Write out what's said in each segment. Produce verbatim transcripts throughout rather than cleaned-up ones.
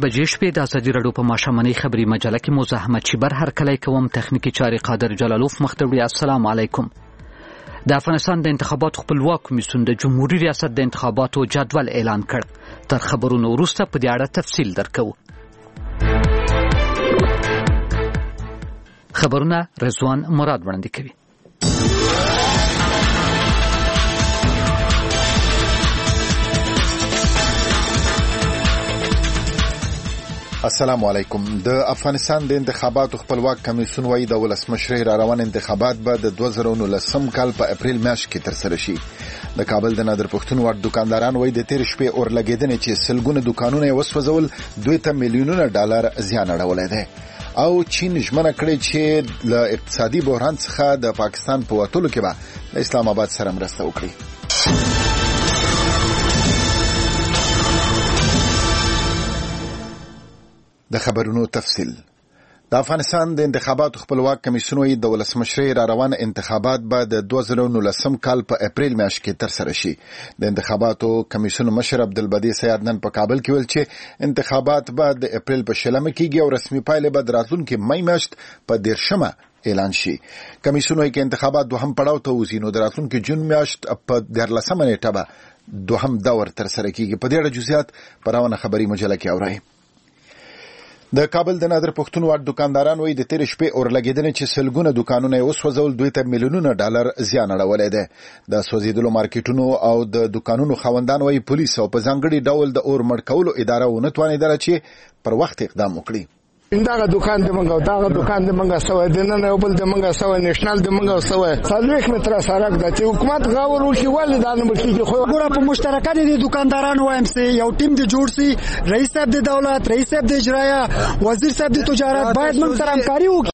بجې شپې د ازادي راډیو په ماښامنۍ خبري مجله کې مو زه احمد شیبر هرکلی کوم. تخنیکي چارې قادر جلالوف مخ ته وړي. السلام علیکم. د افغانستان د انتخاباتو خپلواک کمیسیون د جمهوریت ریاست د انتخاباتو جدول اعلان کړ. تر خبرونو وروسته په دې اړه تفصیل درکو. خبرونه رضوان مراد وړاندې کوي. السلام علیکم. د افغانستان د انتخاباتو خپلواک کمیسیون وايي د ولسمشر را روان انتخابات به د دوه زره نولسم کال په اپریل میاشت کې ترسره شي. د کابل د نادر پښتون وړ دکانداران وايي د تیر شپې اور لګیدنې چې سلګونه دکانونه یې وسوځول دوی ته میلیونونه ډالر زیان اړولی دی. او چین ژمنه کړې چې له اقتصادي بحران څخه د پاکستان په وتلو کې به د اسلام آباد سره مرسته وکړي. د خبرونو تفصیل. د افغانستان د انتخاباتو خپلواک کمیسیون وايي د ولسمشر را روان انتخابات به د دوه زره نولسم کال په اپریل میاشت کې ترسره شي. د انتخاباتو کمیسیون مشر عبدالبدی سیاد نن په کابل کې ویل چې انتخابات به د اپریل په شلمه کېږي او رسمي پایلې به د راتلونکي مې میاشت په دیرشمه اعلان شي. کمیسیون وايي چې انتخابات دوهم پړاو ته وځي نو د راتلونکي جون میاشت په دیارلسمه نیټه به دوهم دور ترسره کېږي. په دې اړه جزئیات په روانه خبري مجله کې اورئ. د کابل د نادر پښتون وړ دکانداران وایي د تیر شپې اور لګیدنې چې سلګونه دکانونه یې وسوځول دوی ته میلیونونه ډالر زیان اړولی دی. د سوځېدلو مارکیټونو او د دکانونو خاوندان وایي پولیس او په ځانګړي ډول د اور مړ کولو اداره ونه توانېدله چې پر وخت اقدام وکړي. دغه دکان د منګو دغه دکان د منګو سوې د نن یو بل د منګو سوې نېشنل د منګو سوې څلوېښت متره سړک د چې حکومت غاور وشي ولې دا نه مخکې خو ګوره په مشترکات دي دکاندارانو وایم سي یو ټیم د جوړ سي رئیس صاحب د دولت رئیس صاحب د اجرایه وزیر صاحب د تجارت باید موږ سره همکاري وکړي.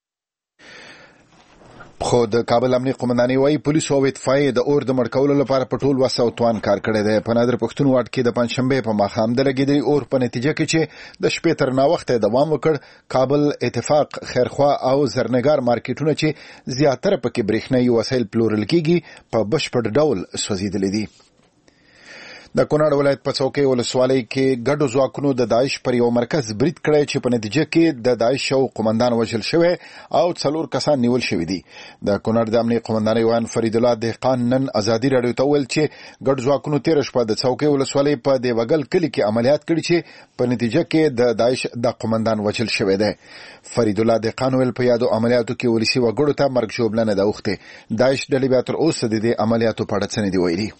خو د کابل امنیه قومندانۍ وايي پولیسو او اطفائیې د اور د مړ کولو لپاره په ټول وس او توان کار کړی دی. په نادر پښتون واټ کې د پنځشنبې په ماښام د لګېدلي اور په نتیجه کې چې د شپې تر ناوخته دوام وکړ کابل اتفاق خیرخوا او زرنګار مارکیټونه چې زیاتره پکې برېښنايي وسایل پلورل کېږي په بشپړ ډول سوځېدلي دي. د کونړ ولایت په څوکۍ ولسوالۍ کې ګډو ځواکونو د داعش پر یو مرکز برید کړی چې په نتیجه کې د داعش یو قومندان وژل شوی او څلور کسان نیول شوي دي. د کونړ د امنیه قومندانۍ ویان فرید الله دهقان نن ازادي راډیو ته وویل چې ګډو ځواکونو تېره شپه د څوکۍ ولسوالۍ په دیوګل کلي کې عملیات کړي چې په نتیجه کې د داعش د قومندان وژل شوی دی. فرید الله دهقان ویل په یادو عملیاتو کې ولسي وګړو ته مرګ ژوبلنه ده اوښتې. داعش ډلې بیا تر اوسه د دې عملیاتو په اړه څه نه دي ویلي.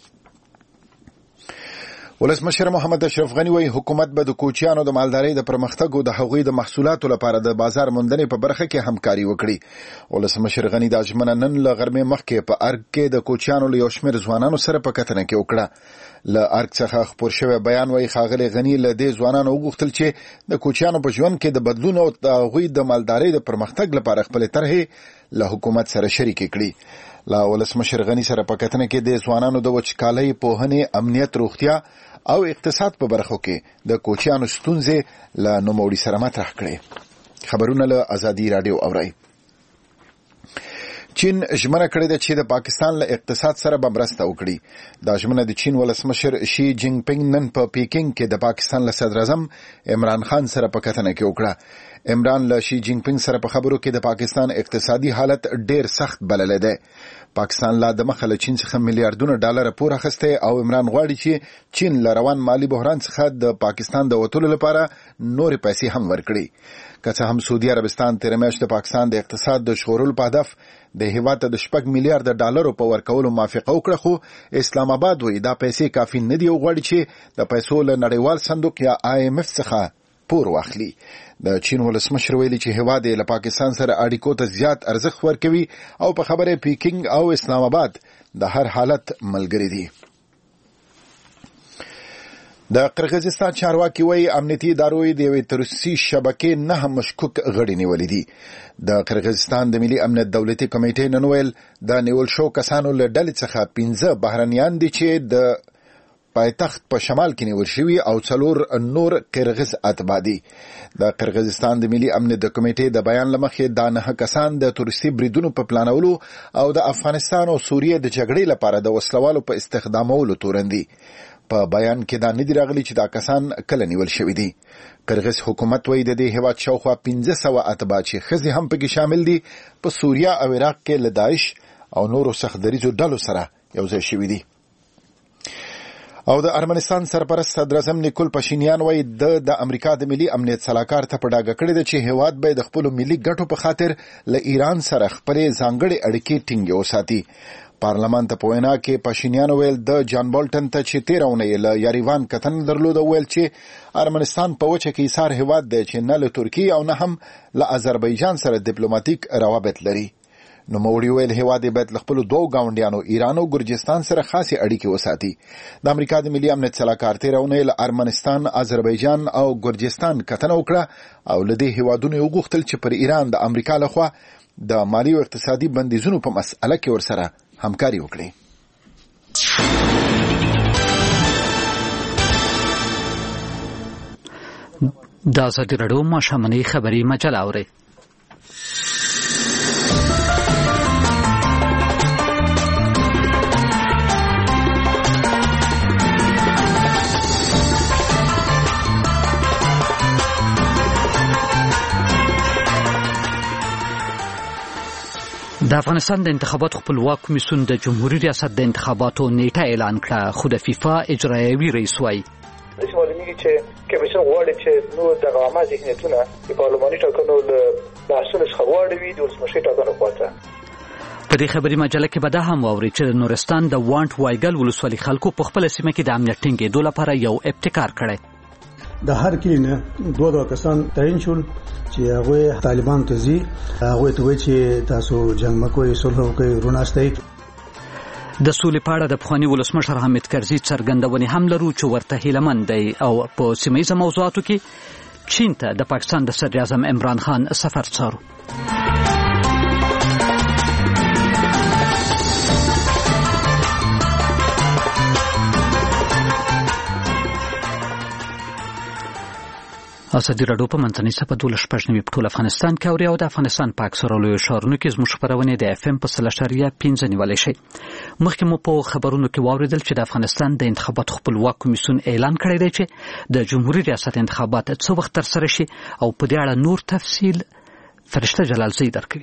ولسمشر محمد اشرف غنی وايي حکومت به د کوچیانو د مالدارۍ د پرمختګ او د هغوی د محصولاتو لپاره د بازار موندنې په برخه کې همکاري وکړي. ولسمشر غنی د ژمنه نن له غرمې مخکې په ارګ کې د کوچیانو له یو شمېر ځوانانو سره په کتنه کې وکړه. له ارګ څخه خپور شوی بیان وايي ښاغلی غنی له دې ځوانانو وغوښتل چې د کوچیانو په ژوند کې د بدلون او د هغوی د مالدارۍ د پرمختګ لپاره خپلې طرحې له حکومت سره شریکې کړي. له ولسمشر غنی سره په کتنه کې د ځوانانو د وچکالۍ پوهنې امنیت روغتیا او اقتصاد په برخو کې د کوچیانو ستونزې له نوموړي سره مطرح کړي. خبرونه له ازادي راډیو اورئ. چین ژمنه کړې ده چې د پاکستان له اقتصاد سره به مرسته وکړي. دا ژمنه د چین ولسمشر شي جینګ پینګ نن په پیکینګ کې د پاکستان له صدر اعظم عمران خان سره په کتنه کې وکړه. عمران له شي جینګ پینګ سره په خبرو کې د پاکستان اقتصادي حالت ډېر سخت بللی دی. پاکستان لا د مخه له چین څخه میلیارډونه ډالر پور اخیستی او عمران غواړي چې چین له روان مالي بحران څخه د پاکستان د وتلو لپاره نورې پیسې هم ورکړي. که څه هم سعودي عربستان تېره میاشت د پاکستان د اقتصاد د ژغورلو په هدف د هېواد ته د شپږ میلیارډه ډالرو په ورکولو موافقه وکړه خو اسلام آباد وایي دا پیسې کافي نه دي او غواړي چې د پیسو له نړیوال صندوق یا آی ایم اف څخه پور واخلي. د چین ولسمشر ویلي چې هېواد یې له پاکستان سره اړیکو ته زیات ارزښت ورکوي او په خبره پیکینګ او اسلام آباد د هر حالت ملګري دي. د قرغیزستان چارواکي وایي امنیتي ادارو د یوې تروریستي شبکې نه مشکوک غړي نیولي دي. د قرغیزستان د ملي امنیت دولتي کمیټې نن ویل د نیول شو کسانو له ډلې څخه پنځه بهرنیان دي چې د پایتخت په شمال کې نیول شوي او څلور نور قرغیز اتباع دي. د قرغیزستان د ملي امنیت د کمیټې د بیان له مخې دا نهه کسان د تورستي بریدونو په پلانولو او د افغانستان او سوریې د جګړې لپاره د وسلوالو په استخدامولو تورن دي. په بیان کې دا نه دی راغلی چې دا کسان کله نیول شوي دي. قرغیز حکومت وایي د دې هیواد شاوخوا پنځه سوه اتباع چې ښځې هم پکې شامل دي په سوریه او عراق کې له داعش او نورو سختدریځو ډلو سره یو ځای شوي دي. او د ارمنستان سرپرست صدر اعظم نیکول پاشینیان وایي د د امریکا د ملي امنیت سلاکار ته په ډاګه کړی دی چې هیواد به د خپل ملي ګټو په خاطر له ایران سره خپلې ځانګړې اړیکې ټینګې وساتي. پارلمان ته په وینا کې پاشینیان ویل د جان بالټن ته چې تېره اونۍ له یاریوان کتنه درلوده ویل چې ارمنستان په وچه کې ایسار هیواد دی چې نه له ترکیې او نه هم له آذربایجان سره ډیپلوماټیک روابط لري. نو موړي ویل هیواد باید له خپل دوه گاونډیانو ایران او ګرجستان سره خاصه اړیکې وساتي. د امریکا د ملي امنیت سلاکار تېره اونۍ له ارمنستان، آذربایجان او ګرجستان کتنه وکړه او له دې هیوادونو وغوښتل چې پر ایران د امریکا لخوا د مالی او اقتصادي بندیزونو په مسأله کې ورسره همکاري وکړي. د ازادي راډیو ماښامنۍ خبري مجله اورئ. د افغانستان د انتخاباتو خپلواک کمیسیون د جمهوریت ریاست د انتخاباتو نیټه اعلان کړه، خو د فیفا اجرایوي رئیس وایي داسې معلومیږي چې کمیسیون غواړي چې نور دغه عامه ذهنیتونه د پارلماني ټاکنو له بحثونو څخه واړوي وي د ولسمشرۍ ټاکنو خواته. په دې خبري مجله کې به دا هم واورئ چې د نورستان د وانټ وایګل ولسوالۍ خلکو په خپله سیمه کې د امنیت ټینګېدو لپاره یو ابتکار کړی. د هر کلی نه دوه دوه کسان تعین شول چې هغه طالبان ته ځي، هغه ته وایي چې تاسو جنگ مکوئ، صلح وکړئ، روناستئ. د سولې په اړه د پخواني ولسمشر حامد کرزي څرګندونې هم لرو چې ورته هیلهمند دی او په سیمه ییزه موضوعاتو کې چین ته د پاکستان د صدر اعظم عمران خان سفر څارو. ازادي راډیو په منځنۍ صفحه دولس شپږ نوي په ټول افغانستان کې اوري او د افغانستان په اکثره لویو ښارونو کې زموږ خپرونې د اف ام په سل اشاریه پنځه نیولی شي. مخکې مو په خبرونو کې واورېدل چې د افغانستان د انتخاباتو خپلواک کمیسیون اعلان کړی دی چې د جمهوریت ریاست انتخابات څه وخت ترسره شي او په دې اړه نور تفصیل فرشته جلالزی درکوي.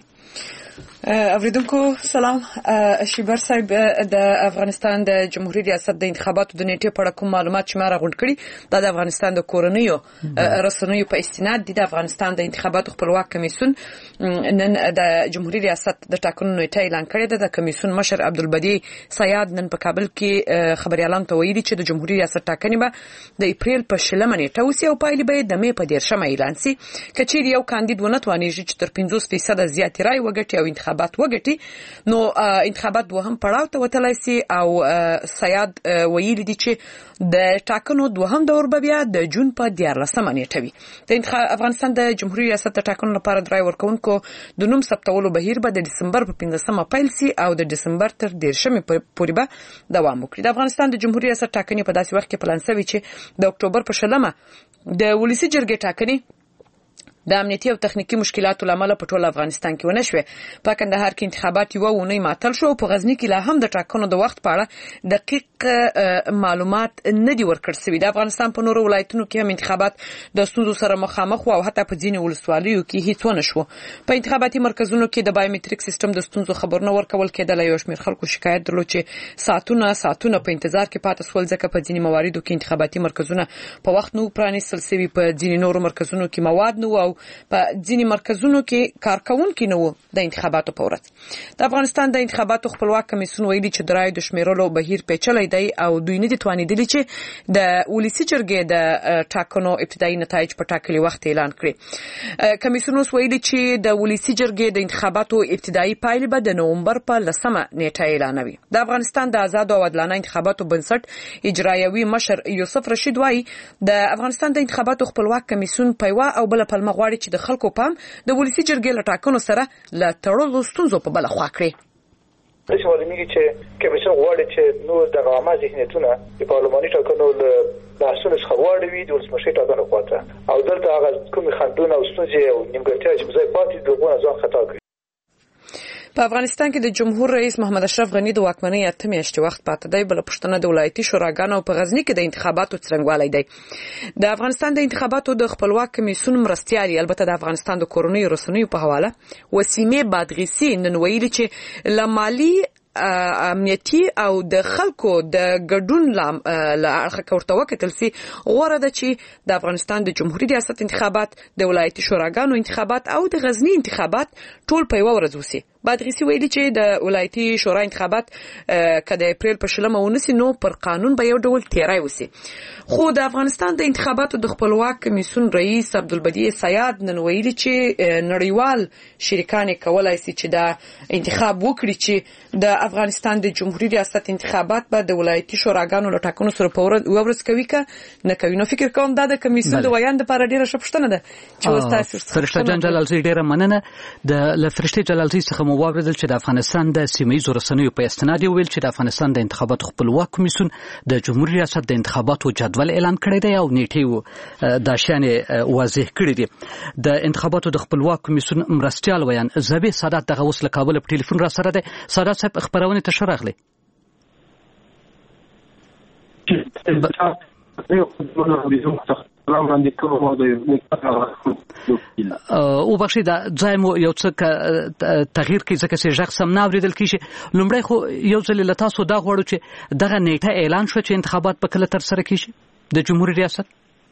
اوریدونکو سلام. شیبر صاحب د افغانستان د جمهوریت ریاست د انتخاباتو د نیټې په اړه کوم معلومات چې ما راغونډ کړي دا د افغانستان د کورنیو رسنیو په استناد دي. د افغانستان د انتخاباتو خپلواک کمیسیون نن د جمهوریت ریاست د ټاکنو نیټه اعلان کړې ده. د کمیسیون مشر عبدالبدی سیاد نن په کابل کې خبريالانو ته ویلي چې د جمهوریت ریاست ټاکنې به د اپریل په شلمه نیټه وسي او پایلې به د مې په دیرشمه اعلان سي. کچېرې یو کاندید ونه توانېږي چې تر پنځوس فیصده زیاتې رای وګټي او انتخابات وګټي نو انتخابات دوهم پړاو ته وتلی سي. او سیاد ویلي دي چې د ټاکنو دوهم دور به بیا د جون په دیارلسمه نیټه وي. د افغانستان د جمهوریت ریاست د ټاکنو لپاره د رای ورکوونکو د نوم ثبتولو بهیر به د ډسمبر په پنځلسمه پیل سي او د ډسمبر تر دیرشمې پورې به دوام وکړي. د افغانستان د جمهوریت ریاست ټاکنې په داسې وخت کې پلان شوي چې د اکتوبر په شلمه د ولسي جرګې ټاکنې د امنیتي او تخنیکی مشکلاتو لامل په ټول افغانستان کې ونه شوه. په کندهار کې انتخابات یو ونې معطل شو. په غزنی کې لا هم د ټاکنو د وخت په اړه دقیق معلومات نه دي ورکړل شوي. د افغانستان په نورو ولایتونو کې هم انتخابات د ستونزو سره مخامخ او حتی په ځینې ولسوالیو کې هیڅ ونه شو. په انتخاباتي مرکزونو کې د بایومټریک سیستم د ستونزو خبرونه ورکول کېدل. یو شمېر خلکو شکایت درلود چې ساعتونه ساعتونه په انتظار کې پاتې شول ځکه په ځینې مواردو کې انتخاباتي مرکزونه په وخت نو پرانیستل شوي، په ځینې نورو مرکزونو کې مواد نه او په ځینې مرکزونو کې کارکونکي نه وو د انتخاباتو په ورځ. د افغانستان د انتخاباتو خپلواک کمیسیون ویلي چې د رایو د شمیرلو بهیر پیچلی دی او دوی نه دي توانېدلي چې د ولسي جرګې د ټاکنو ابتدایي نتایج په ټاکلي وخت اعلان کړي. کمیسیون اوس ویلي چې د ولسي جرګې د انتخاباتو ابتدایي پایلې به د نومبر په لسمه نیټه اعلانوي. د افغانستان د آزاد او عادلانه انتخاباتو بنسټ اجرایوي مشر یوسف رشید وایي د افغانستان د انتخاباتو خپلواک کمیسیون په یوه او بله پلمه غواړي چې د خلکو پام د ولسي جرګې له ټاکنو سره له تړلو ستونزو په بله خوا کړي. داسې معلومیږي چې کمیسیون غواړي چې نور دغه عامه ذهنیتونه د پارلماني ټاکنو له بحثونو څخه واړوي د ولسمشرۍ ټاکنو خواته او دلته هغه کومې خنډونه او ستونزې او نیمګړتیاوې چې په ځای پاتې دي د هغو نه ځان خطا کړي. په افغانستان کې د جمهور رئیس محمد اشرف غنی د واکمنۍ اته میاشتې وخت پاتې دی. بل پښتنه د ولایتي شوراګانو په غزنی کې د انتخاباتو څرنګوالی دی. د افغانستان د انتخاباتو د خپلواک کمیسیون مرستيالي البته د افغانستان د کورونی رسنیو په حواله وسیمه بادغیسی نن ویلي چې لمالي امنیتي او د خلکو د ګډون لارخه کورته وکتل سي غوړه ده چې د افغانستان د جمهوریت ریاست انتخابات د ولایتي شوراګانو انتخابات او د غزنی انتخابات ټول په یو ورځ وسی. بادغیسی ویلي چې د ولایتي شورا انتخابات کله اپریل په شلمه ونسی نو پر قانون به یو ډول تیرای وسی. خو د افغانستان د انتخاباتو د خپلواک کمیسیون رئیس عبدالبدیع سیاد نن ویلي چې نړیوال شریکان کولای شي چې د انتخاب وکړي چې د افغانستان د جمهوریت ریاست انتخابات به د ولایتي شوراګانو له ټاکنو سره په ورځ کوي که نه کوي. نو فکر کوم دا د کمیسیون د ویان د لپاره ډیره شپشتنه ده چې وستاسو فرشته جان جلالزی ډیره مننه. د لفرشته جلالزی څخه مو واوریدل چې د افغانستان د سیمه‌ایزو رسنیو په استناد ویل چې د افغانستان د انتخاباتو خپلواک کمیسیون د جمهوریت ریاست د انتخاباتو جدول اعلان کړی دی او نیټه د شانې واضح کړی دی. د انتخاباتو د خپلواک کمیسیون مرستيال ویان زبی سادات دغه وسله کابل په ټلیفون را سره ده. سادات صاحب خبرونه ته شرغلی او بخښي دا ځای مو یو څه تغییر کې ځکه چې ژغ سم نه اوریدل کیږي. لومړی خو یو ځل له تاسو دا غواړو چې دغه نیټه اعلان شو چې انتخابات په کله تر سره کیږي د جمهوریت ریاست.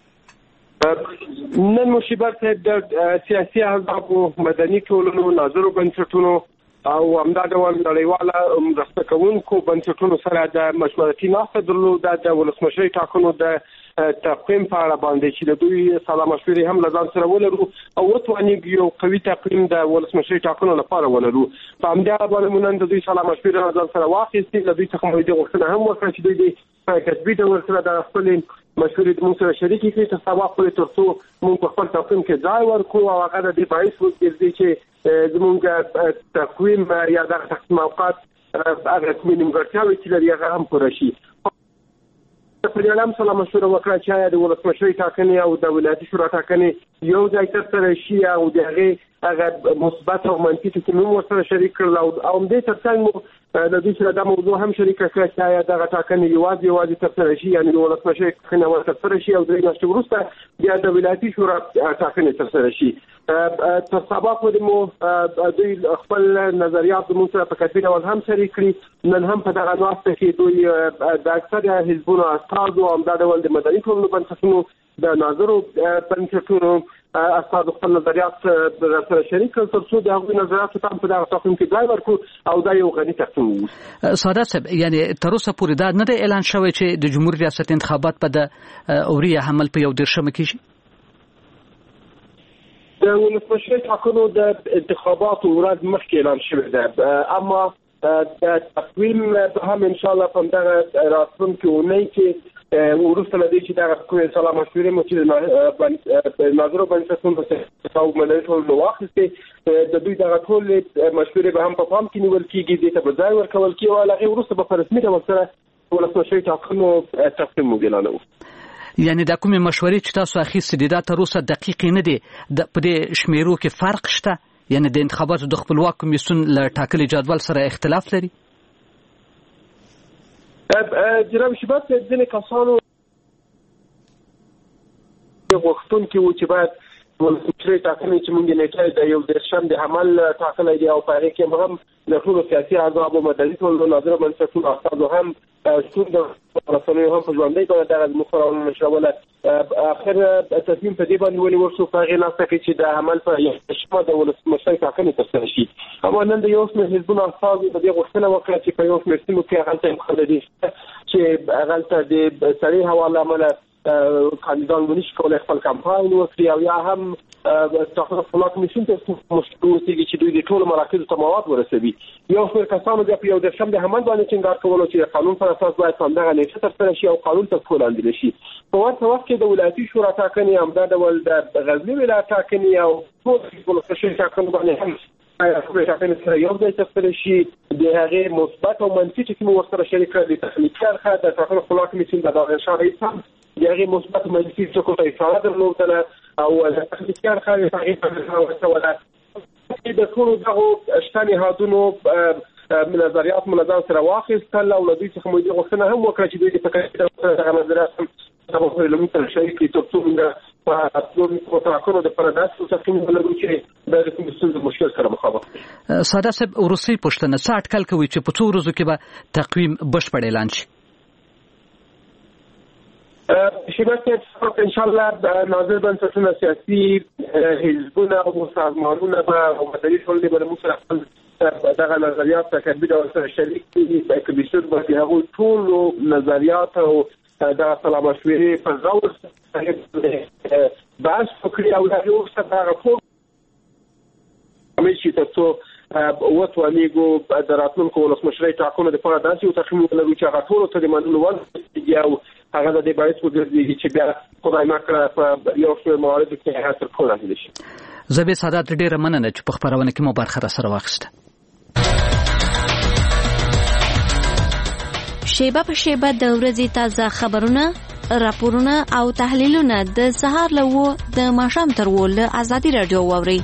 نن مشبر صاحب د سیاسي احزاب او مدني ټولنو ناظرو بنسټونو او همدا ډول نړیواله مرسته کوونکو بنسټونو سره د مشورتي ناسته درلوده د ولسمشرۍ ټاکنو د تقویم په اړه باندې چې د دوی سلام مشورې هم لزان سره ولرو او وتوانیږي یو قوي تقویم د ولسمشرۍ ټاکنو لپاره ولرو. په همدا باندې مونږ د دوی سلام مشورې لزان سره واخیستې د دوی څخه مو د غوښتنه هم وکړه چې دوی د کسبي ډول سره د خپل مشورې د موږ سره شریک کړي چې سبا خپل ترڅو موږ په خپل تقویم کې ځای ورکړو او هغه د دې باعث وګرځي چې زموږ تقویم یا د تقسیم اوقات هغه کومې نیمګړتیاوې چې لري هغه هم پوره شي. په دې اړه سلام مشوره وکړه چې د ولسمشرۍ ټاکنې او د ولایتي شورا ټاکنې یو ځای ترسره شي او د هغې هغه مثبت او منفي ټکي مو سره شریک کړل او همدې ترڅنګ مو د دې سره د موضوع هم شریک کړه چې دغه ټاکنې یوازې یوازې ترسره شي یعنې د ولسمشرۍ ټاکنې ترسره شي او درې میاشتې وروسته بیا د ولایتي شورا ټاکنې ترسره شي. تر سبا پورې مو دوی خپل نظریات زموږ سره په کتبي ډول هم شریک کړي. نن هم په دغه ناسته کې دوی د اکثره حزبونو استازو همدا ډول د مدني ټولنو بنسټونو د ناظرو بنسټونو استاد خپل نظریات سره شریک کړل ترڅو د هغوی نظریاتو ته په دغه تقویم کې ځای ورکړو او دا یو غني تقویم وي. سادات صاحب یعنی تر اوسه پورې دا نه دی اعلان شوی چې د جمهوریت ریاست انتخابات په د اوریا حمل په یو دیرشمه کېږي. د ولسمشرۍ ټاکنو د انتخاباتو ورځ مخکې اعلان شوی ده اما د تقویم به هم ان شاء الله په دغه راتلونکي اونۍ کې وروسته له دې چې دغه کومې سلام مشورې مو چې د ناظرو بنسټونو څخه او مدني ټولنو واخیستې د دوی دغه ټولې مشورې به هم په پام کې نیول کېږي دې ته به ځای ورکول کېږي او هغې وروسته به په رسمي ډول سره ولسمشرۍ ټاکنو تقویم موږ اعلانوو. یعنی دا کومې مشورې چې تاسو اخیستې دي دا تر اوسه دقیقې نه دي په دې شمیرو کې فرق شته یعنی د انتخاباتو د خپلواک کمیسیون له ټاکلي جدول سره اختلاف لري؟ جناب شبات ځینې کسانو غوښتونکي وو چې باید ولسمشرۍ ټاکنې چې موږ نیټه د یو دیرشم د عمل ټاکلی دی او په هغې کې هم د ټولو سیاسي احزابو مدني ټولنو ناظرو بنسټونو استازو هم شتون د رسنیو هم په ژوندۍ بڼه دغه زموږ خپرونه نشروله. اخر تصمیم په دې باندې ونیول شو په هغې ناسته کې چې د عمل په یوشمه د ولسمشرۍ ټاکنې ترسره شي. اما نن د یو شمېر حزبونو استازو د دې غوښتنه وکړه چې په یو شمېر سیمو کې هغلته امکان لري چې هغلته د سړې هوا له امله کاندیدان ونشي کولی خپل کمپاین وکړي او یا هم ټاکنو خپلواک کمیسیون ته مشکل وسیږي چې دوی د ټولو مراکزو ته مواد ورسوي. یو شمېر کسانو بیا په یو دیرشم د حمل باندې ټینګار کولو چې د قانون پر اساس باید په همدغه نیټه ترسره شي او قانون ته پښو لاندې شي. په ورته وخت کې د ولایتي شورا ټاکنې همدا ډول د غزني ولایت ټاکنې او ټول ولسمشرۍ ټاکنو باندې هم ټاکنې سره یو ځای ترسره شي. د هغې مثبت او منفي ټکي مو ورسره شریک کړل. د تخنیکي اړخه د ټاکنو خپلواک کمیسیون د داغشان رئیس هم د هغې مثبت منفي ټکو ته اشاره درلودله او د تخنیکي اړخه یې هغې ته ورسوله چې د ټولو دغه شته نهادونو نظریات منظم سره واخیستل او له دوی څخه مو دې غوښتنه هم وکړه چې دوی په کړه دغه نظریات هم دغه لمونته شریکي ترڅو موږ په ټولو ټاکنو د پرداسو څخه ولرو چې د کومستان د مشکل سره مخامخ دي. ساده صاحب وروستي پوښتنه څه اټکل کوي چې په څو ورځو کې به تقویم بشپړ اعلان شي؟ شبکه ان شاء الله ناظر بنسټونه سیاسي حزبونه او سازمانونه به مدني ټولنې به موږ سره خپل دغه نظریات تکبیر او سره شریک دي په کمیسیون باندې هغه ټول نظریات او دا سلام مشورې په ځاور سره بحث وکړي او دا یو څه راپور چې تاسو وته نیګو د راتلونکو ولسمشرۍ ټاکنو د پاره داسې یو تخمین لري چې هغه ټول ته د منلو ول او هغه د دې باعث وګرځي چې بیا خدای نکړه په یو څو موارد کې حاصل کولای شي. زبې سادات ډیره مننه چې په خبرونه کې مو برخه سره واخیسته. شیبه په شیبه د ورځې تازه خبرونه، راپورونه او تحلیلونه د سهار له و د ماښام تر و له ازادي رادیو واوري.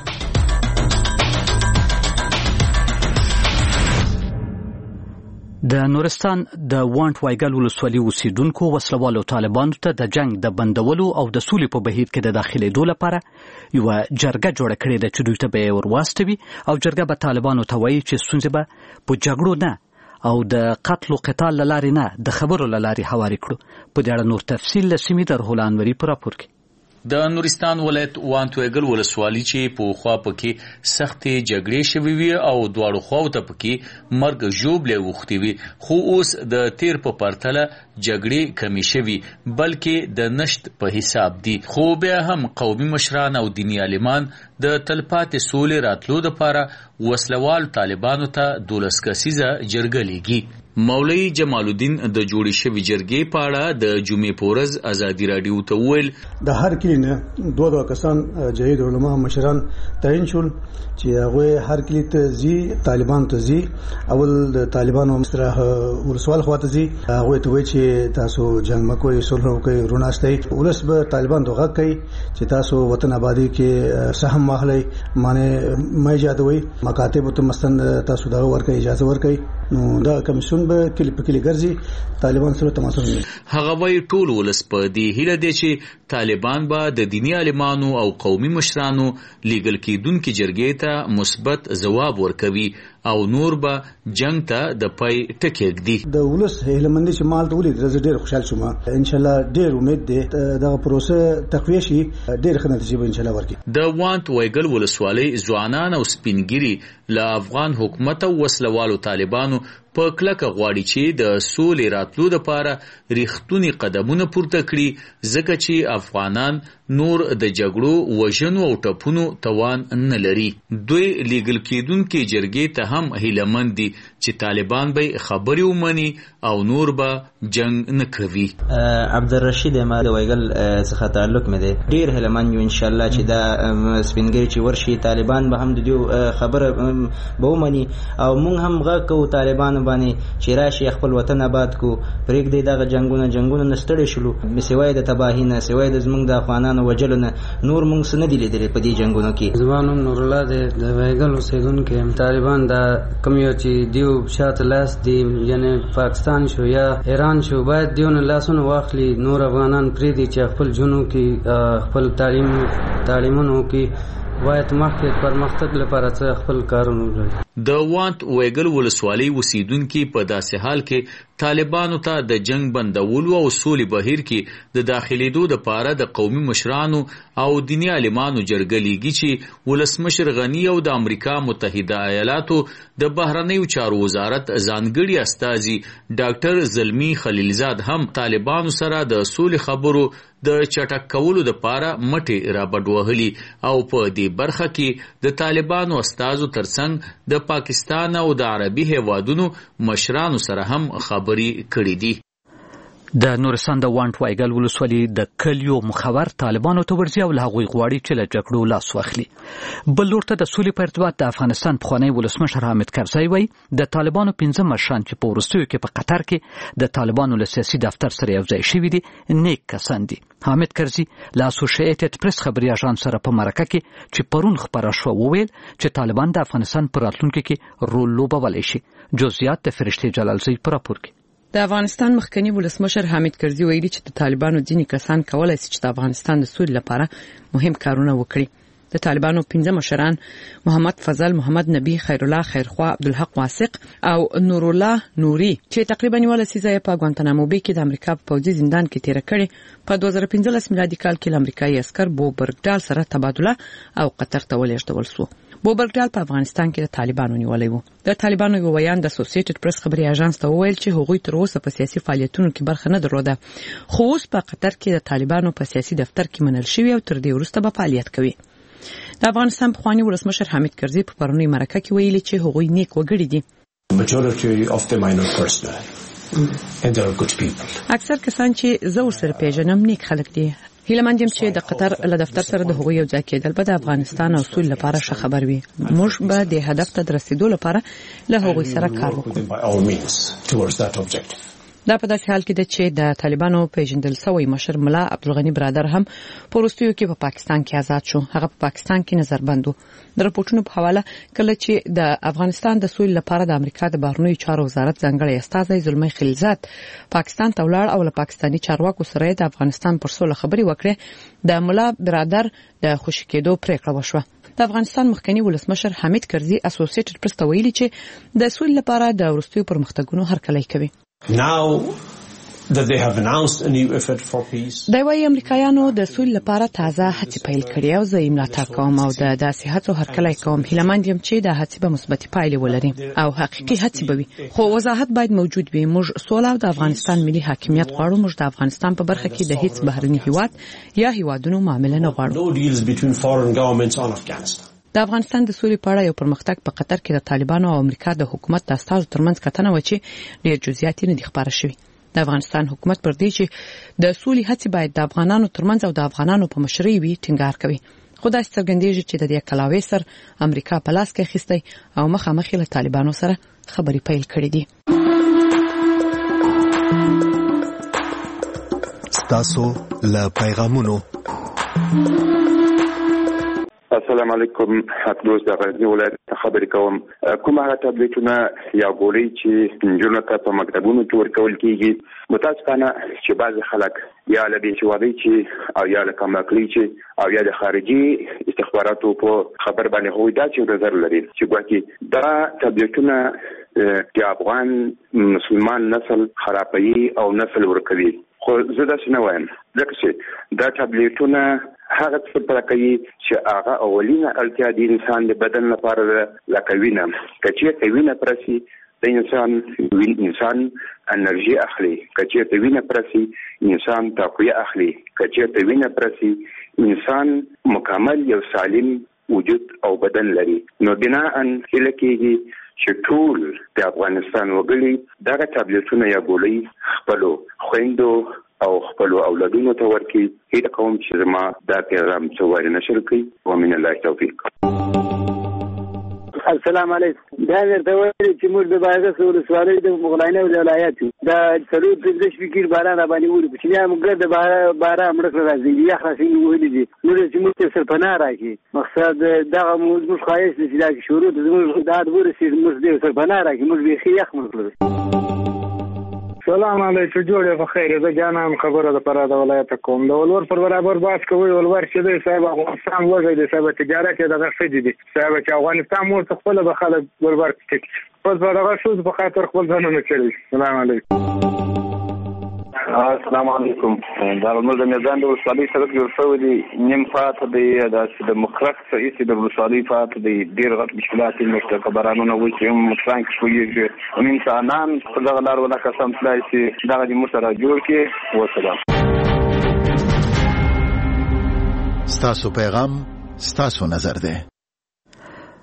د نورستان د وانټ وایګل ولسوالۍ اوسیدونکو وسلوالو طالبانو ته د جنگ د بندولو او د سولې په بهیر کې د داخليدو لپاره یو جرګه جوړه کړې ده چې دوی ته به ورواستوي او جرګه به طالبانو ته وایي چې ستونزې به په جګړو نه او د قتل او قتال لارې نه د خبرو لارې هواري کړو. په دې اړه نور تفصیل له سیمې در هولانوري په راپور کې. د نورستان ولایت وانټویګل ولسوالۍ چې په خوا پکې سختې جګړې شوې وي او دواړو خواو ته پکې مرګ ژوبلې وختې وي، خو اوس د تیر په پرتله جګړې کمې شوي بلکې د نشت په حساب دي. خو بیا هم قومي مشران او دیني عالمان د تلپاتې سولې راتلو لپاره وسلوال طالبانو ته دولس کسیزه جرګه لیږي. مولوی جمال الدین د جوړې شوې جرګې په اړه د جمعې په ورځ ازادي رادیو ته وویل د هر کلی نه دوه دوه کسان جهید علما مشران تعین شول چې هغه هر کلی ته زی طالبان ته زی اول د طالبانو سره ولسوال خواته زی هغه ته وایي چې تاسو جنگ مکوئ صلح وکړئ روناستئ ولس به طالبان ته غږ کوي چې تاسو وطن آبادی کې سهم واخلئ معنی مې یادوي مکاتب ته مستند تاسو دا ورکړئ اجازه ورکړئ نو دا کمیسیون به کلی په کلی ګرځي طالبان سره تماس ونیسي. هغه وایي ټول ولس په دې هیله دی چې طالبان به د دیني عالمانو او قومي مشرانو لیږل کېدونکي جرګې ته مثبت ځواب ورکوي او نور به جنگ ته د پای ټکی ږدي. د ولس هیلمندي چې مال ته ولید زه ډېر خوشحال شوم، ان شاء الله ډېر امید دی دغه پروسه تقویه شي ډېر ښه نتیجه به ان شاء الله ورکړي. د وانټ وایګل ولسوالۍ ځوانان او سپینګیري له افغان حکومت او وسلوالو طالبانو په کلکه غواړي چې د سولې راتلو لپاره ریښتونی قدمونه پورته کړي ځکه چې افغانان نور د جګړو وژنو او ټپونو توان نه لري. دوی لیږل کېدونکي جرګې ته هم هیلهمند دي چې طالبان به خبرې ومني او نور به جنگ نه کوي. عبدالرشید ما د وایګل څخه تعلق مې دی، ډیر هیلهمند یو ان شاء الله چې دا سپینګری چې ورشي طالبان به هم د دې خبره به ومني او موږ هم غږ کوو طالبان باندې چې راشي خپل وطن آباد کو پرېږدي دغه جنگونه جنگونه نه ستړي شلو سوای د تباهي نه سوای د زمونږ د افغانانو وجلو نه نور موږ څه نه دي لیدلي په دې جنگونو کې. زما نوم نور الله دی، د وایګل اوسېدونکی. طالبان دا کوم یو چې دیو شاته لاس دی یعنی پاکستان شو یا ایران شو باید دیونه لاسونه واخلي نور افغانان پرېږدي چې خپل جنو کې خپل تعلیم تعلیمونو کې باید مخکې پرمختګ لپاره څه خپل کارونه وکړي. د وانټ وایګل ولسوالۍ اوسیدونکي په داسې حال کې طالبانو ته د جنگ بندولو او سولې بهیر کې د داخليدو لپاره د قومي مشرانو او دیني عالمانو جرګه لیږي چې ولسمشر غنی او د امریکا متحده ایالاتو د بهرنیو چارو وزارت ځانګړي استازي ډاکټر زلمی خلیلزاد هم طالبانو سره د سولې خبرو د چټک کولو لپاره مټې رابډ وهلي او په دې برخه کې د طالبانو استازو ترڅنګ د پاکستان او د عربي هیوادونو مشرانو سره هم خبرې کړې دي. د نورستان د وانټ وایګل ولسوالۍ د کلیو مخور طالبانو ته ورځي او له هغوی غواړي چې له جګړو لاس واخلي. بل لور ته د سولې په ارتباط د افغانستان پخوانی ولسمشر حامد کرزی وایي د طالبانو پنځه مشران چې په وروستیو کې په قطر کې د طالبانو له سیاسي دفتر سره یوځای شوي دي نیک کسان دي. حامد کرزی له اسوسییټډ پریس خبري اژانس سره په مرکه کې چې پرون خبره شوه وویل چې طالبان د افغانستان په راتلونکي کې رول لوبولی شي. جزئیات د فرشتي جلالزی په راپور کې. د افغانستان مخکنی ولسمشر حامد کرزی ویلي چې د طالبانو ځینې کسان کولای شي چې د افغانستان د سولې لپاره مهم کارونه وکړي. د طالبانو پنځه مشران محمد فضل، محمد نبی، خیر الله خیرخوا، عبدالحق واسق او نور الله نوري چې تقریبا یو لسیزه په ګوانتانامو بې کې د امریکا په پوځي زندان کې تیر کړي په دوه زره پنځلس میلادي کال کې امریکایي عسكر بو برګډال سره تبادله او قطر ته ولېږدول شو. بو برګډال په افغانستان کې د طالبانو نیولې وو. د طالبانو یو ویان د اسوسییټډ پریس خبري اژانس ته وویل چې هغوی تر اوسه په سیاسي فعالیتونو کې برخه نه درلوده، خو اوس په قطر کې د طالبانو په سیاسي دفتر کې منل شوی او تر دې وروسته به فعالیت کوي. د افغانستان پخوانی ولسمشر حامد کرزی په پرونی مرکه کې ویلي چې هغوی نیک وګړي دي. Majority of them I know personally and they are good people. اکثر کسان چې زه ورسره پیژنم نیک خلک دي. هیلمن یم چې د قطر له دفتر سره د هغوی یو ځای کېدل به د افغانستان او سولې لپاره ښه خبر وي. موږ به د هدف ته د رسیدو لپاره له هغوی سره کار وکړو. دا په داسې حال کې ده چې د طالبانو پیژندل شوی مشر ملا عبدالغنی برادر هم په وروستیو کې په پاکستان کې آزاد شو. هغه په پاکستان کې نظربند و. د راپورټونو په حواله کله چې د افغانستان د سولې لپاره د امریکا د بهرنیو چارو وزارت ځانګړی استازی زلمی خلیلزاد پاکستان ته ولاړ او له پاکستاني چارواکو سره د افغانستان پر سوله خبري وکړه، د ملا برادر د خوشی کېدو پریکړه وشوه. د افغانستان مخکنی ولسمشر حامد کرزی اسوسییټډ پریس ته ویلي چې د سولې لپاره د وروستیو پرمختګونو هرکلی کوي. Now that they have announced a new effort for peace. دا وايي امریکایانو د سولې لپاره تازه هڅې پیل کړې او زه یې ملاتړ کوم او د داسې هڅو هرکلی کوم. هیلمند یم چې د هڅې به مثبتې پایلې ولري او حقیقي هڅې به وي، خو وضاحت باید موجود وي. موږ سوله او د افغانستان ملي حاکمیت غواړو. موږ د افغانستان په برخه کې د هیڅ بهرني هیواد یا هیوادونو معامله نه غواړو. No deals between foreign governments on Afghanistan. د افغانستان د سولې په اړه یو پرمختګ په قطر کې د طالبانو او امریکا د حکومت د استازو ترمنځ کتنه و چې ډېر جزئیات نه دي خبره شوي. د افغانستان حکومت پر دې چې د سولې هڅې باید د افغانانو ترمنځ او د افغانانو په مشرۍ وي ټینګار کوي. خو داسې څرګندېږي چې د دې کلاوې سر امریکا په لاس کې اخیستی او مخامخ له طالبانو سره خبرې پیل کړې دي. ستاسو له پیغامونو. السلام علیکم. حق دوست د غزنی ولایت خبرې کوم. کومه هغه ټابلیټونه یا ګولۍ چې نجونو ته په مکتبونو کې ورکول کېږي، متاسفانه چې بعضې خلک یا له بېسوادۍ چې او یا له کمعقلۍ چې او یا د خارجي استخباراتو په خبر باندې هغوی داسې نظر لري چې ګواکې دا ټابلیټونه د افغان مسلمان نسل خرابوي او نسل ورکوي. خو زه داسې نه وایم، ځکه چې دا ټابلیټونه هغه څه پر کوي چې هغه اولینه اړتیا د انسان د بدن لپاره ده، لکه وینه. که چېرته وینه پرسي د انسان وین انسان انرژي اخلي، که چېرته وینه پرسي انسان تقویه اخلي، که چېرته وینه پرسي انسان مکمل یو سالم وجود او بدن لري. نو بناءً هیله کېږي چې ټول د افغانستان وګړي دغه ټابلیټونه یا ګولۍ خپلو خویندو او خپلو اولادونو ته ورکړي. هیله کوم چې زما دا پیغام څه واري نشر کړي. ومن الله توفیق. السلام علیکم. دا درته وایي چې موږ د بایغس ولسوالۍ د مغلانه ولایت یو. دا څلور پنځه فکر باران را باندې ولي چې یا موږ د باران مړ کړل راځي یا خاصي ویلي دي. نو چې موږ سر پناه راکړي مقصد دا موږ خواهش دي چې دا شروع د موږ د ورسې موږ دې سر پناه راکړي. موږ به خیخ موږ. سلام علیکم. جوړه په خیر. زه جانم خبره د پرا د ولایت کوم. د ولور پر برابر باس کوي. ولور چې د صاحب افغانستان وځي د صاحب تجارت د غفدي دي. صاحب چې افغانستان مو خپل به خلک ورور ټیک. پس برابر شو په خاطر خپل ځانونه چلی. سلام علیکم. السلام علیکم. دا موږ د میدان د ولسوالۍ سره جوړ شوی دی. نیم ساعت د د مخرق رئیس د ولسوالۍ فات د ډیر غټ مشکلات نشته. خبرانونه وایي چې مطلق شوی نیم سانان خدای لار ولا قسم تلای چې دا د مو سره جوړ کې وسلام. ستاسو پیغام ستاسو نظر ده.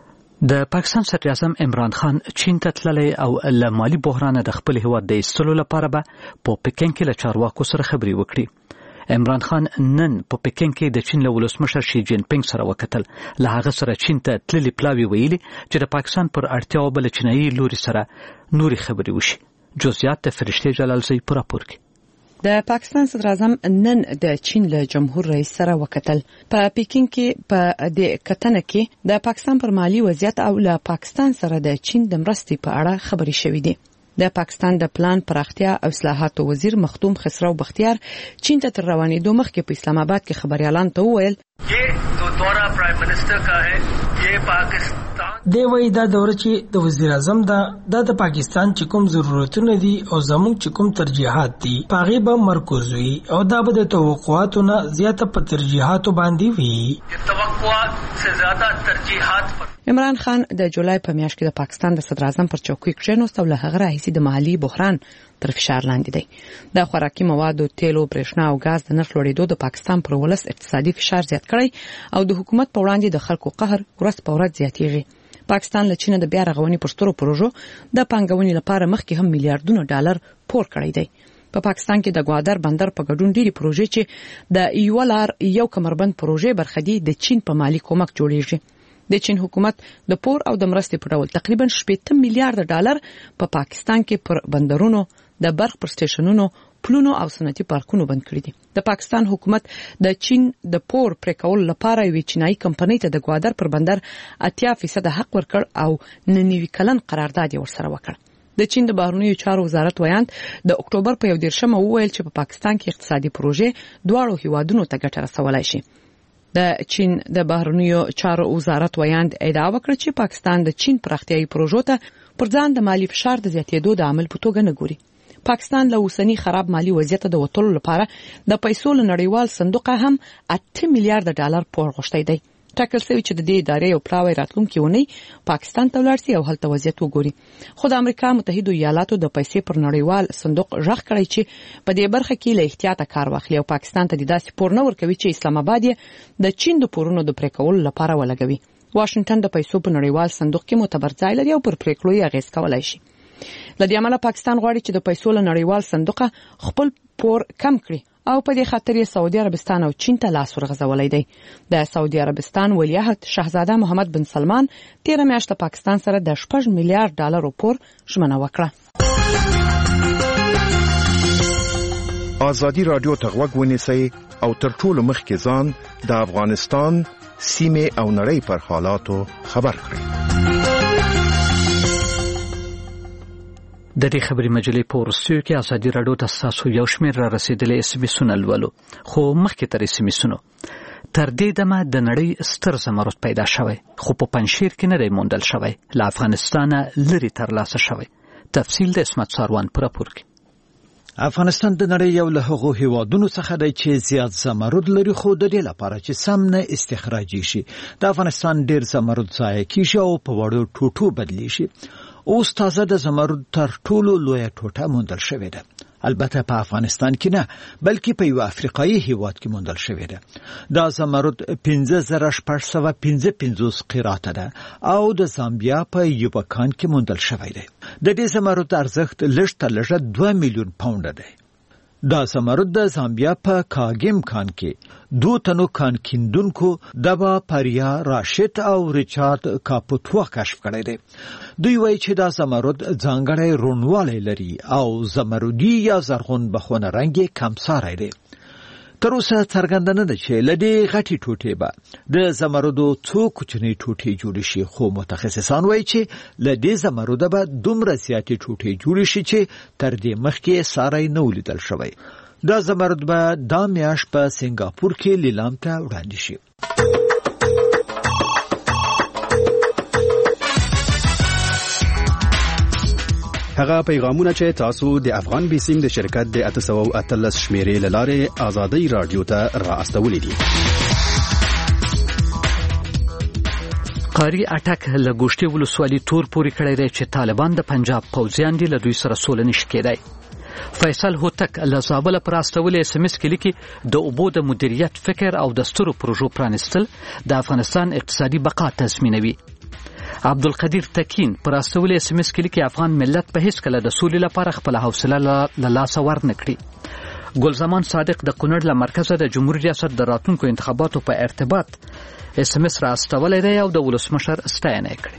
د پاکستان صدر اعظم عمران خان چین ته تللی او له مالي بحران د خپل هیواد د ایستلو لپاره به په پکین کې له چارواکو سره خبرې وکړي. عمران خان نن په پکین کې د چین له ولسمشر شي جین پینګ سره وکتل. له هغه سره چین ته تللي پلاوي ویلي چې د پاکستان پر اړتیاو بل چینایي لوري سره نوري خبرې وشي. جزئیات د فرشته جلالزی پر راپور کې. د پاکستان صدر اعظم نن د چین له جمهور رئیس سره وکتل. په پکین کې په د کتنه کې د پاکستان پر مالی وضعیت او له پاکستان سره د چین د مرستې په اړه خبرې شوې دي. د پاکستان د پلان پراختیا او اصلاحاتو وزیر مختوم خسرو بختیار چین ته تر روانېدو مخکې په اسلام آباد کې خبريالان ته وویل یہ جو دورہ پرائم منسٹر کا ہے یہ پاکستان دی وای دا دوره چې د وزیر اعظم دا د پاکستان چې کوم ضرورتونه دي او زموږ چې کوم ترجیحات دي پاغه به مرکز وي او دا به د توقعاتو نه زیاته په ترجیحاتو باندې وي. توقعات سے زیاده ترجیحات پر عمران خان د جولای په میاشت کې د پاکستان د صدر اعظم پر چوکۍ کښېناست او له هغه راهیسې د مالی بحران تر فشار لاندې دی. د خوراکي موادو، تیلو، برېښنا او غاز د نرخ لوړېدو د پاکستان پر ولس اقتصادي فشار زیات کړی او د حکومت په وړاندې د خلکو قهر ورځ په ورځ زیاتېږي. پاکستان له چین د بیا رغونې پر سترو پروژو د پانګونې لپاره مخکې هم میلیارډونه ډالر پور کړی دی. په پا پاکستان کې د ګوادر بندر په ګډون ډېری پروژې چې د یو لار یو کمربند پروژې برخه دي د چین په مالی کومک جوړیږي. د چین حکومت د پور او د مرستې په ډول تقریبا شپږ میلیارډ ډالر په پا پاکستان کې پر بندرونو، د برق پر سټیشنونو، پلونو او صنعتي پارکونو بند کړی دي. د پاکستان حکومت د چین د پور پرې کول لپاره یو چینایي کمپنۍ ته د ګوادر پر بندر اتیا فیصد حق ورکړ او ننوي کلن قرارداد ورسره وکړ. د چین د بهرنیو چارو وزارت ویاند د اکتوبر په یو دیرشمه وویل چې په پاکستان کې اقتصادي پروژې دواړو هیوادونو ته ګټه رسولای شي. د چین د بهرنیو چارو وزارت ویاند ادعا وکړه چې پاکستان د چین پراختیايي پروژو ته پر ځان د مالی فشار د زیاتېدو د عمل په توګه نه ګوري. پاکستان له اوسنی خراب مالی وضعیت د وټولو لپاره د پیسو له نړیوال صندوق هم اته میلیارډ ډالر پور غوښتي دی. ټاکل شوی چې د دې ادارې یو پلاوی راتلونکي ونی پاکستان ته ولاړ شي او هلته وضعیت وګوري. خو د امریکا متحده ایالاتو د پیسې پر نړیوال صندوق ژغ کړی چې په دې برخه کې له احتیاطه کار واخلي او پاکستان ته د داسې پور نه ورکوي چې اسلام آباد یې د چین د پورونو د پرې کولو لپاره ولګوي. واشنگټن د پیسو په نړیوال صندوق کې معتبر ځای لري او پر پریکړو یې اغیز کولای شي. لدې عمله پاکستان غواړي چې د پیسو له نړیوال صندوق خپل پور کم کړي او په دې خاطر یې سعودي عربستان او چین ته لاس ورغځولای دی. د سعودي عربستان ولیعهد شاهزاده محمد بن سلمان تیر میاشت پاکستان سره د شپږ میلیارډ ډالر پور ژمنه وکړه. ازادي رادیو ته غوږ ونیسئ او تر ټولو مخکې ځان د افغانستان سیمه او نړۍ پر حالاتو خبر کړئ. د دې خبري مجلې په ورسیو کې ازادي رادیو ته تاسو یو شمېر را رسیدلې اس ام اسونه لولو، خو مخکې تر اس ام اسونو تر دې دمه د نړۍ ستر زمرد پیدا شوی خو په پنځشیر کې نه دی موندل شوی، له افغانستانه لري ترلاسه شوی. تفصیل د اسمت ساروان پر راپور کې. افغانستان د نړۍ یو له هغو هیوادونو څخه دی چې زیات زمرد لري، خو د دې لپاره چې سم نه استخراجي شي د افغانستان ډیر زمرد ضایع کیږي او په وړو ټوټو بدلی شي. اوس تازه د زمرد تر ټولو لویه ټوټه موندل شوې ده. البته په افغانستان کې نه بلکې په یو افریقایي هیواد کې موندل شوې ده. دا زمرد پنځه زره شپږ سوه پنځه پنځوس قیراته ده او د زامبیا په یوبکان کې موندل شوی دی. د دې زمرد ارزښت لږ تر لږه دوه میلیون پاونډه دی. دا زمرد د زامبیا په کاګیم کان کې دو تنو کان کیندونکو دبا پریا راشد او ریچارد کاپوتوا کشف کړی دی. دوی وایي چې دا زمرد ځانګړی روڼوالی لري او زمردي یا زرغون بخونه رنګ کمساری دی. تر اوسه څرګنده نه ده چې له دې غټې ټوټې به د زمردو څو کوچنۍ ټوټې جوړې شي، خو متخصصان وایي چې له دې زمرده به دومره زیاتې ټوټې جوړې شي چې تر دې مخکې ساری نه ولیدل شوی. دا زمرد به دا میاشت په سنگاپور کې لیلام ته وړاندې شي. هغه پیغامونه چې تاسو د افغان بیسیم د شرکت د اته سوه او اتلس شمیرې لاره ازادي رادیو ته را استولې دي. قاری اټک له ګوشتي ولسوالۍ تور پوري کړی دی چې طالبان د پنجاب پوځیان دي له دوی سره سوله نشي کېدای. فیصل هوتک له زابل پر استولې اس ام اس کې لیکي د اوبو د مدیریت فکر او د سترو پروژو پرانستل د افغانستان اقتصادي بقا تضمینوي. عبدالقدیر تکین پر استولې اس ام اس کې لیکي افغان ملت په هیڅ کله د سولې لپاره خپل حوصله له لاسه ورنکړي. ګلزمان صادق د کونړ له مرکزه د جمهوریت ریاست د راتلونکو انتخاباتو په ارتباط اس ام اس را استولې دی او د ولسمشر ستاینه کړې.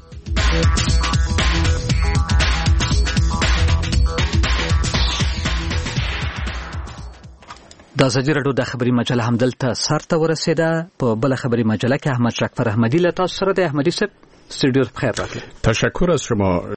د ازادي راډیو د خبري مجله همدلته سر ته ورسېده. په بل خبري مجله کې احمد شکفر احمدی له تاسو سره د احمدی صاحب استودیو بخیر راغلی. تشکر از شما.